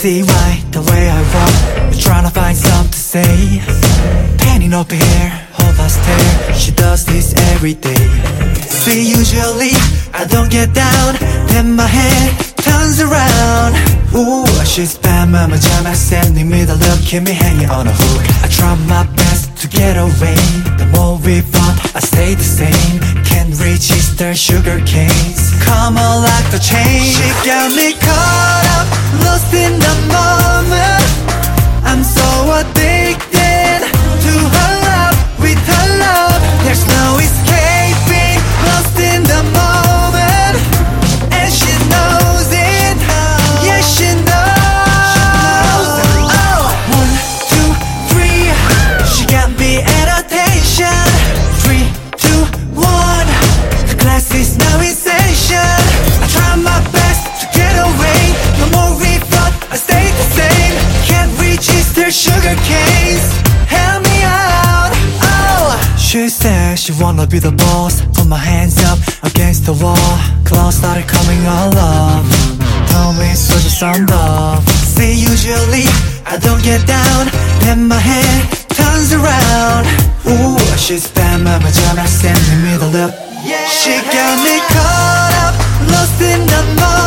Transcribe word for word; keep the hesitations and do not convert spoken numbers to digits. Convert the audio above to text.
see why the way I walk, you're trying to find something to say. Painting up the hair, hold I stare. She does this every day. See, usually I don't get down, then my head turns around. Ooh, she's bad, mama jam, sending me the look, keep me hanging on a hook. I try my best to get away. The more we fought, I stay the same. Can't reach Easter sugar canes. Come on like the chain. She got me caught up, lost in the moment. I'm so addicted to her love, with her love. There's no escaping, lost in the moment. And she knows it, yeah she knows. Oh, one, two, three, she got me at attention. Three, two, one, the class is now in session. I try my best to get away. The more we fought, I stay the same. Can't reach Easter sugar canes. Help me out, oh. She said she wanna be the boss. Put my hands up against the wall. Clouds started coming aloft. Told me so just sound off. See, usually I don't get down, then my head turns around. Ooh, she's bad, mama jam, sending me the look. She got me caught up, lost in the moment.